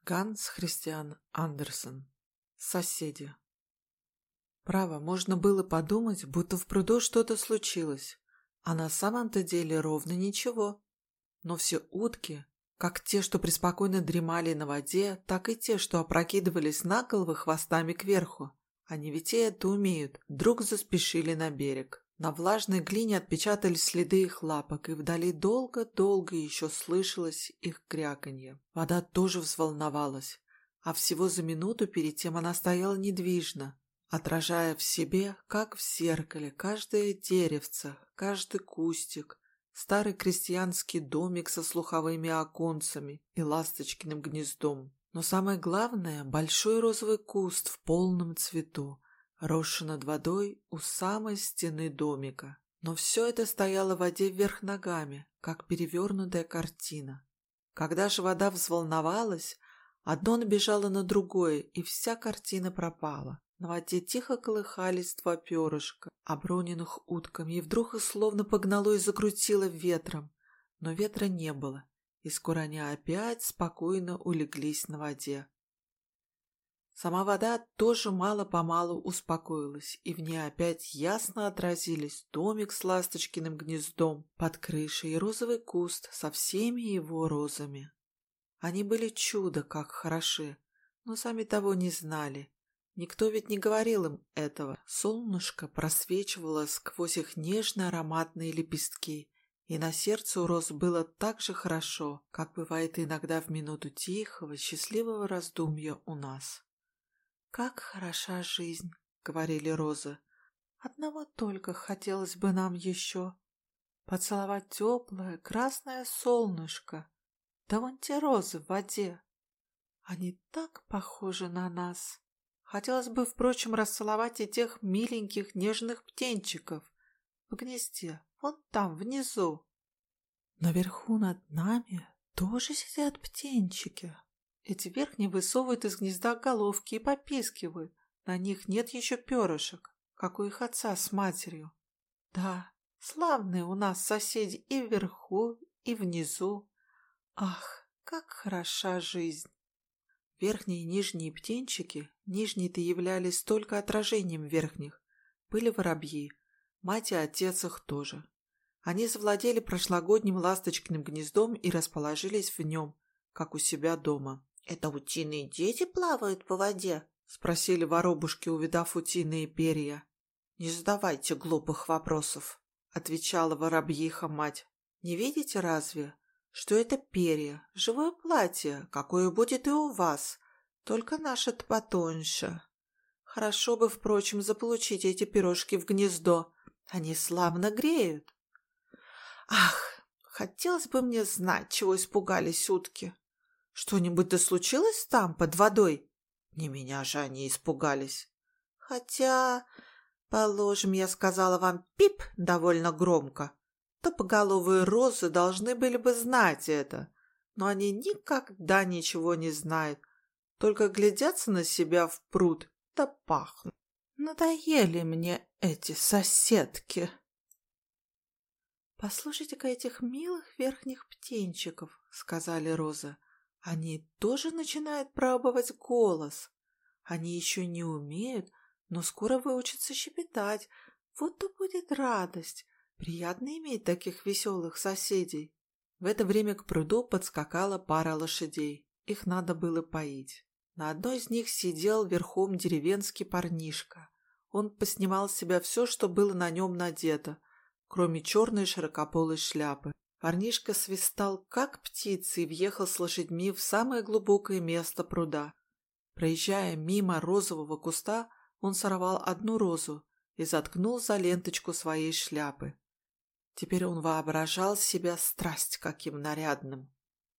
Ганс Христиан Андерсен. Соседи. Право, можно было подумать, будто в пруду что-то случилось, а на самом-то деле ровно ничего. Но все утки, как те, что преспокойно дремали на воде, так и те, что опрокидывались на головы хвостами кверху, они ведь и это умеют, вдруг заспешили на берег. На влажной глине отпечатались следы их лапок, и вдали долго-долго еще слышалось их кряканье. Вода тоже взволновалась, а всего за минуту перед тем она стояла недвижно, отражая в себе, как в зеркале, каждое деревце, каждый кустик, старый крестьянский домик со слуховыми оконцами и ласточкиным гнездом. Но самое главное — большой розовый куст в полном цвету, росший над водой у самой стены домика. Но все это стояло в воде вверх ногами, как перевернутая картина. Когда же вода взволновалась, одно набежало на другое, и вся картина пропала. На воде тихо колыхались два перышка, оброненных утками, и вдруг их словно погнало и закрутило ветром. Но ветра не было, и скоро они опять спокойно улеглись на воде. Сама вода тоже мало-помалу успокоилась, и в ней опять ясно отразились домик с ласточкиным гнездом под крышей и розовый куст со всеми его розами. Они были чудо как хороши, но сами того не знали. Никто ведь не говорил им этого. Солнышко просвечивало сквозь их нежно-ароматные лепестки, и на сердце у роз было так же хорошо, как бывает иногда в минуту тихого, счастливого раздумья у нас. «Как хороша жизнь», — говорили розы. «Одного только хотелось бы нам еще. Поцеловать теплое красное солнышко. Да вон те розы в воде. Они так похожи на нас. Хотелось бы, впрочем, расцеловать и тех миленьких нежных птенчиков в гнезде, вон там, внизу. Наверху над нами тоже сидят птенчики. Эти верхние высовывают из гнезда головки и попискивают. На них нет еще перышек, как у их отца с матерью. Да, славные у нас соседи и вверху, и внизу. Ах, как хороша жизнь!» Верхние и нижние птенчики, нижние-то являлись только отражением верхних, были воробьи, мать и отец их тоже. Они завладели прошлогодним ласточкиным гнездом и расположились в нем, как у себя дома. «Это утиные дети плавают по воде?» — спросили воробушки, увидав утиные перья. «Не задавайте глупых вопросов», — отвечала воробьиха мать. «Не видите разве, что это перья, живое платье, какое будет и у вас, только наше-то потоньше? Хорошо бы, впрочем, заполучить эти пирожки в гнездо, они славно греют. Ах, хотелось бы мне знать, чего испугались утки. Что-нибудь да случилось там, под водой? Не меня же они испугались. Хотя, положим, я сказала вам «пип» довольно громко, то поголовые розы должны были бы знать это, но они никогда ничего не знают, только глядятся на себя в пруд да пахнут. Надоели мне эти соседки. «Послушайте-ка этих милых верхних птенчиков», — сказали розы. «Они тоже начинают пробовать голос. Они еще не умеют, но скоро выучатся щебетать. Вот-то будет радость. Приятно иметь таких веселых соседей». В это время к пруду подскакала пара лошадей. Их надо было поить. На одной из них сидел верхом деревенский парнишка. Он поснимал с себя все, что было на нем надето, кроме черной широкополой шляпы. Парнишка свистал, как птица, и въехал с лошадьми в самое глубокое место пруда. Проезжая мимо розового куста, он сорвал одну розу и заткнул за ленточку своей шляпы. Теперь он воображал себя страсть каким нарядным.